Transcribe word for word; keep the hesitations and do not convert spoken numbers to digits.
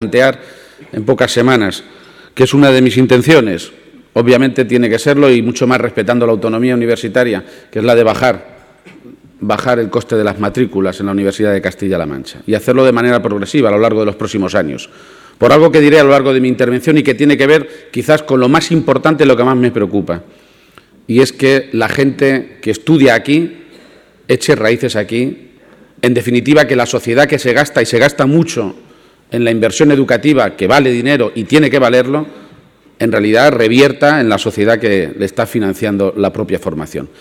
plantear en pocas semanas, que es una de mis intenciones, obviamente tiene que serlo y mucho más respetando la autonomía universitaria, que es la de bajar, bajar el coste de las matrículas en la Universidad de Castilla-La Mancha y hacerlo de manera progresiva a lo largo de los próximos años. Por algo que diré a lo largo de mi intervención y que tiene que ver quizás con lo más importante, lo que más me preocupa, y es que la gente que estudia aquí eche raíces aquí, en definitiva que la sociedad que se gasta y se gasta mucho en la inversión educativa, que vale dinero y tiene que valerlo, en realidad revierta en la sociedad que le está financiando la propia formación.